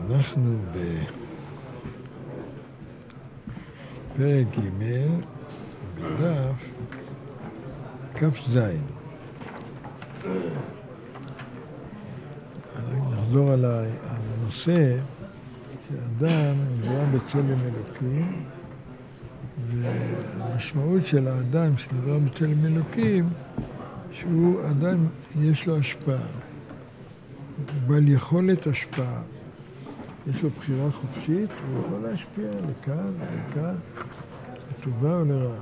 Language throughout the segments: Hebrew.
אנחנו בפרק ג' בדף כ"ז. נחזור על הנושא שאדם נברא בצלם אלוקים, והמשמעות של האדם שנברא בצלם אלוקים שהוא אדם יש לו השפעה, בעל יכולת השפעה, יש לו בחירה חופשית, הוא יכול להשפיע לכאן ולכאן, לטובה או לרעה.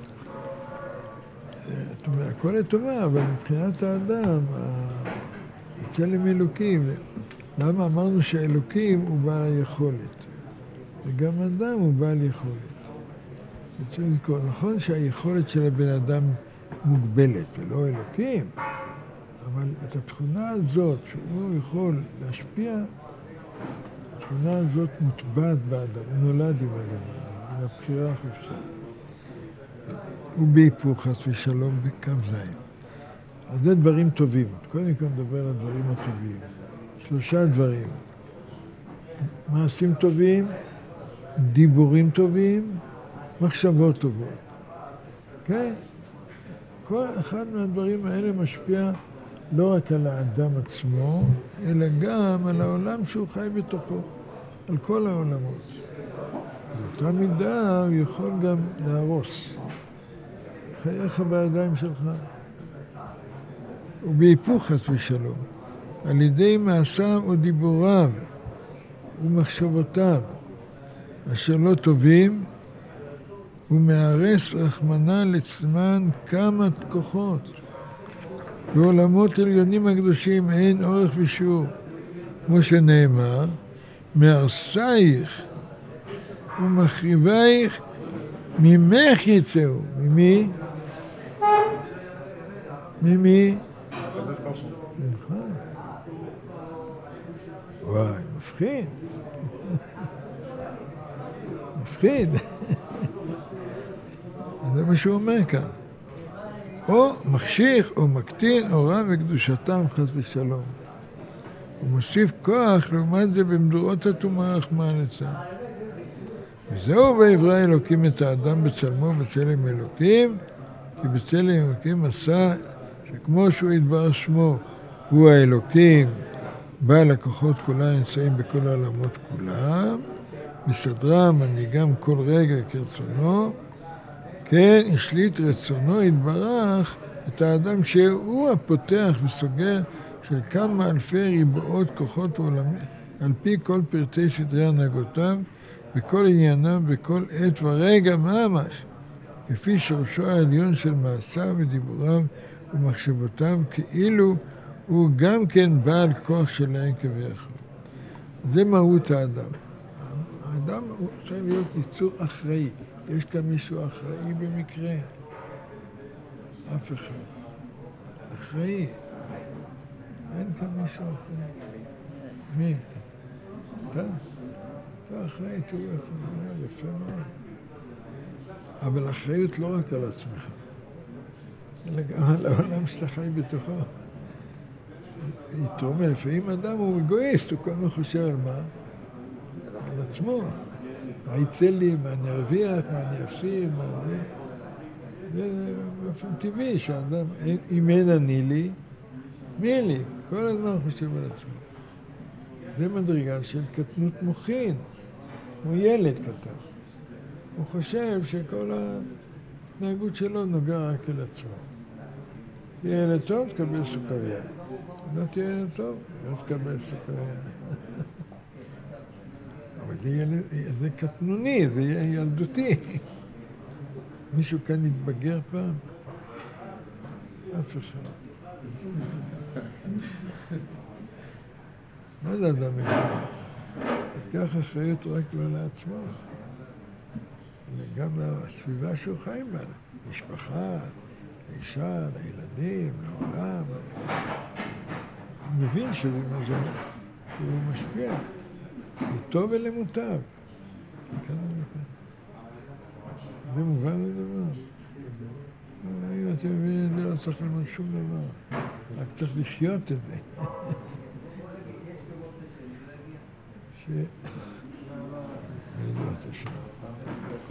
הכל לטובה, אבל מבחינת האדם, צלם אלוקים, למה אמרנו שהאלוקים הוא בעל היכולת? וגם האדם הוא בעל יכולת. צריך לזכור, נכון שהיכולת של הבן אדם מוגבלת, זה לא אלוקים, אבל את התכונה הזאת שהוא יכול להשפיע, התכונה הזאת מוטבעת באדם, הוא נולד עם הדבר, עם הבחירה החופשית. הוא בהיפוך חס ושלום בכ"ז. אז זה דברים טובים. קודם כל נדבר על הדברים הטובים. 3 דברים. מעשים טובים, דיבורים טובים, מחשבות טובות. כן? כל אחד מהדברים האלה משפיע לא רק על האדם עצמו, אלא גם על העולם שהוא חי בתוכו, על כל העולמות. באותה מידה הוא יכול גם להרוס. חייך בידיים שלך. ובהיפוך חס ושלום, על ידי מעשיו או דיבוריו ומחשבותיו, אשר לא טובים, הוא מהרס רחמנא ליצלן כמה כוחות. בעולמות עליונים הקדושים אין אורך ושיעור, כמו שנאמר, מהרסייך ומחריבייך ממך יצאו. ממי? ממי? נכון. וואי, מפחיד. מפחיד. זה מה שהוא אומר כאן. או מחשיך או מקטין אורם וקדושתם חס ושלום. הוא מוסיף כוח לעומת זה במדורות הטומאה רחמנא ליצלן. וזהו ויברא אלוקים את האדם בצלמו בצלם אלוקים, כי בצלם אלוקים עשה שכמו שהוא יתברך שמו הוא האלוקים, בעל הכוחות כולם נמצאים בכל העולמות כולם, מסדרם מנהיגם כל רגע כרצונו, כן השליט רצונו יתברך את האדם שהוא הפותח וסוגר של כמה אלפי ריבועות כוחות עולמי, על פי כל פרטי סדרי הנהגותיו, בכל ענייניו, בכל עת ורגע ממש, כפי שורשו העליון של מעשיו ודיבוריו ומחשבותיו, כאילו הוא גם כן בעל כוח שלהם כביכול. זה מהות האדם. האדם הוא צריך להיות יצור אחראי. יש כאן מישהו אחראי במקרה? אף אחד. אחראי. אין כאן מישהו אחראי. מי? אתה? אתה אחראי, תראו איך הוא יפה מאוד. אבל אחריות לא רק על עצמך, אלא גם על העולם שאתה חי בתוכו. יתרומם, לפעמים אדם הוא אגואיסט, הוא כל הזמן חושב על מה? על עצמו. מה יצא לי, מה אני ארוויח, מה אני אפסיד, מה אני... זה באופן טבעי שהאדם, אם אין אני לי, מי לי? כל הזמן חושב על עצמו. זה מדרגה של קטנות מוחין, כמו ילד קטן. הוא חושב שכל ההתנהגות שלו נוגע רק אל עצמו. תהיה ילד טוב, תקבל סוכריה. לא תהיה ילד טוב, לא תקבל סוכריה. אבל זה קטנוני, זה ילדותי. מישהו כאן יתבגר פעם? אף אחד. מה זה אדם מגבר? לקח אחריות רק לא לעצמו. גם לסביבה שהוא חי בה, משפחה, לאישה, לילדים, לעולם. הוא מבין שזה מה זה אומר, שהוא משפיע, לטוב ולמוטב. זה מובן לדבר. אם אתם מבינים את זה, לא צריך ללמוד שום דבר. רק צריך לחיות את זה. בעזרת השם.